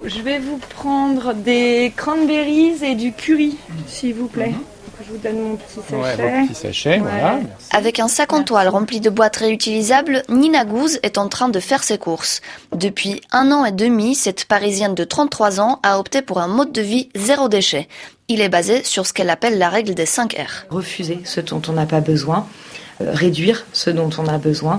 Je vais vous prendre des cranberries et du curry, s'il vous plaît. Je vous donne mon petit sachet. Ouais, vos petits sachets, voilà. Merci. Avec un sac en toile rempli de boîtes réutilisables, Nina Gouze est en train de faire ses courses. Depuis 1 an et demi, cette Parisienne de 33 ans a opté pour un mode de vie zéro déchet. Il est basé sur ce qu'elle appelle la règle des 5 R. Refuser ce dont on n'a pas besoin, réduire ce dont on a besoin,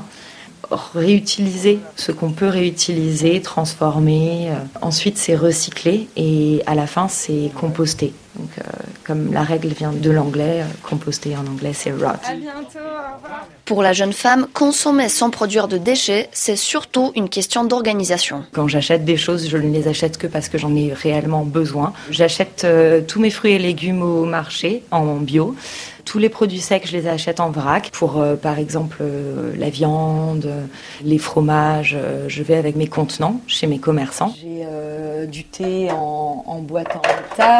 réutiliser ce qu'on peut réutiliser, transformer. Ensuite, c'est recycler et à la fin, c'est composter. Donc, comme la règle vient de l'anglais, composter en anglais, c'est rot. À bientôt, au revoir. Pour la jeune femme, consommer sans produire de déchets, c'est surtout une question d'organisation. Quand j'achète des choses, je ne les achète que parce que j'en ai réellement besoin. J'achète tous mes fruits et légumes au marché, en bio. Tous les produits secs, je les achète en vrac. Pour, par exemple, la viande, les fromages, je vais avec mes contenants chez mes commerçants. J'ai du thé en boîte en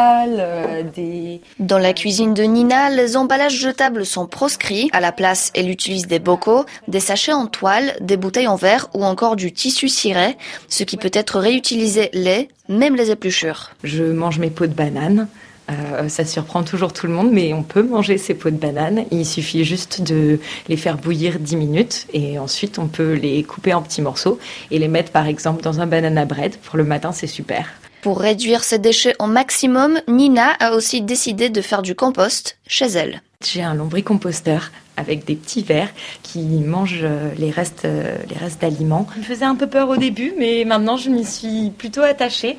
métal, Dans la cuisine de Nina, les emballages jetables sont proscrits. À la place, elle utilise des bocaux, des sachets en toile, des bouteilles en verre ou encore du tissu ciré, ce qui peut être réutilisé même les épluchures. Je mange mes peaux de banane. Ça surprend toujours tout le monde, mais on peut manger ces peaux de banane. Il suffit juste de les faire bouillir 10 minutes et ensuite on peut les couper en petits morceaux et les mettre par exemple dans un banana bread. Pour le matin, c'est super. Pour réduire ses déchets au maximum, Nina a aussi décidé de faire du compost chez elle. J'ai un lombricomposteur avec des petits vers qui mangent les restes d'aliments. Ça me faisait un peu peur au début, mais maintenant je m'y suis plutôt attachée.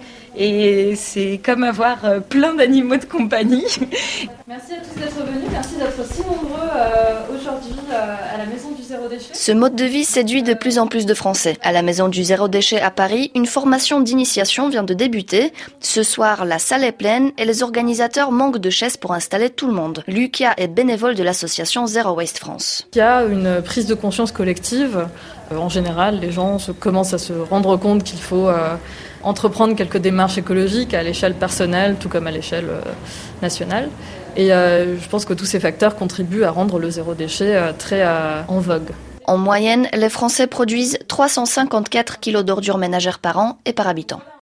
Et c'est comme avoir plein d'animaux de compagnie. Merci à tous d'être venus, merci d'être si nombreux aujourd'hui à la Maison du Zéro Déchet. Ce mode de vie séduit de plus en plus de Français. À la Maison du Zéro Déchet à Paris, une formation d'initiation vient de débuter. Ce soir, la salle est pleine et les organisateurs manquent de chaises pour installer tout le monde. Lucas est bénévole de l'association Zero Waste France. Il y a une prise de conscience collective. En général, les gens commencent à se rendre compte qu'il faut entreprendre quelques démarches écologiques à l'échelle personnelle, tout comme à l'échelle nationale. Et je pense que tous ces facteurs contribuent à rendre le zéro déchet très en vogue. En moyenne, les Français produisent 354 kilos d'ordures ménagères par an et par habitant.